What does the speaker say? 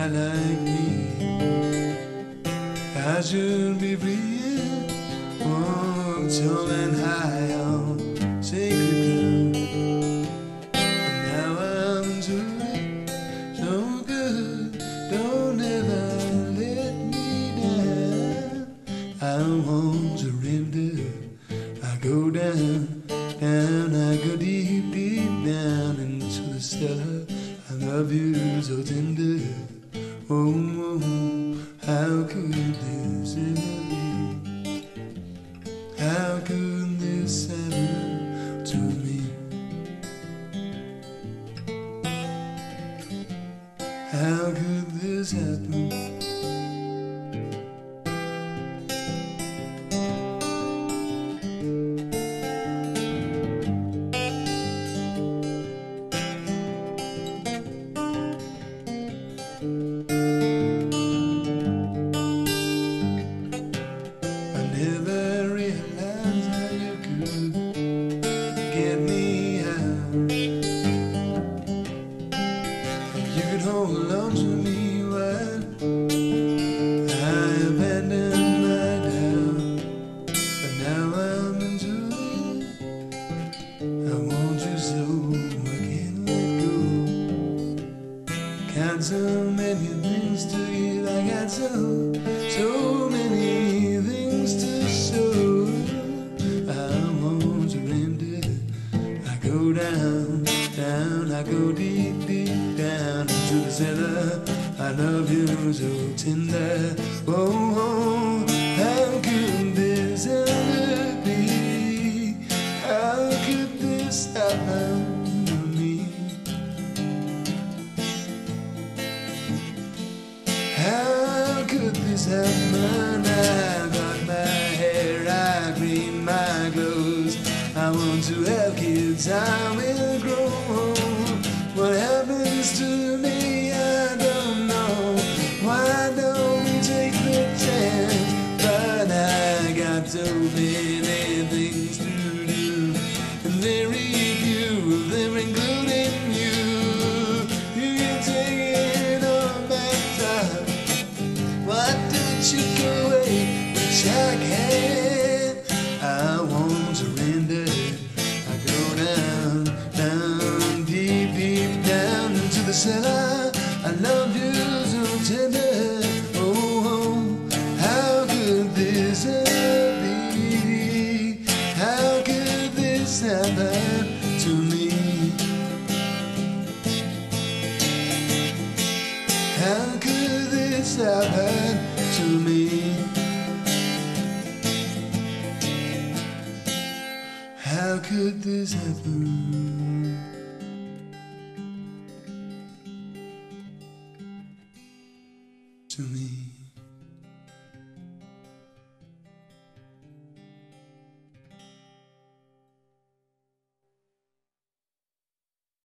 guy like me. I should be free, oh, tall and high on sacred ground. Now I'm doing so good, don't ever let me down. I won't surrender, I go down, down, I go deep, deep down into the cellar. I love you so tender, oh, how could this ever be? How could this happen to me? How could this happen? I never realized how you could get me out. You could hold on to me while I abandoned my doubt. But now I'm into it, I want you so I can't let go. Got so many things to give, I got so many things to show. I won't surrender, I go down, down, I go deep, deep down into the cellar. I love you so tender, oh, oh, how could this ever be? How could this happen to me? How could this happen? I got my hair, I green my clothes. I want to have kids, I will grow. What happens to me, I don't know. Why don't you take the chance? But I got so many things to do, and very few of them including you. You can take it on back time. Why don't you go away, which I can't? I won't surrender, I go down, down, deep, deep down into the cellar. I love you so tender, oh, oh, how could this ever be? How could this happen to me? How could this happen to me? How could this happen to me?